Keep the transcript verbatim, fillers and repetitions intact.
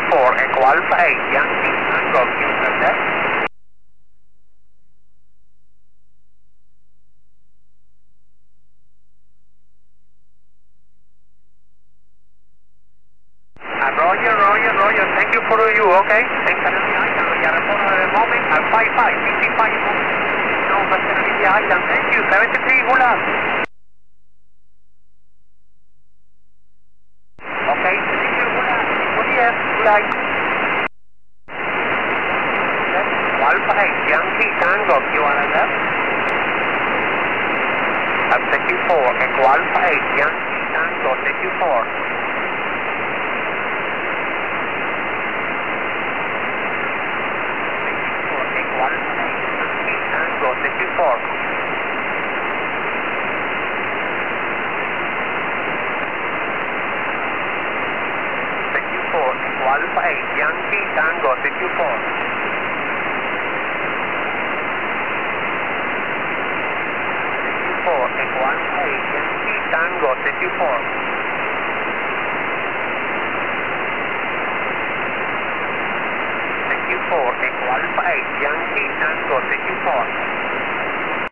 four, Echo Alpha eight, Yankee Tango, Houston left. Uh, Roger, Roger, Roger, thank you for you, okay? Thanks a lot, Island, Yarapona at the moment, at five five, fifty-five, no, Facility Island, thank you, seventy-three, good luck. Okay, thank you, good luck, good year, good luck. Alpha eight, Yankee Tango, you are at left. At thirty-four, Echo Alpha eight, Yankee Tango, thirty-four. Echo Alpha eight, Yankee Tango, thirty-four. thirty-four, Echo Alpha eight, Yankee Tango, thirty-four. Echo Alpha eight, Yankee Tango, thirty-four. thirty-four, Echo Alpha eight, Yankee Tango, thirty-four.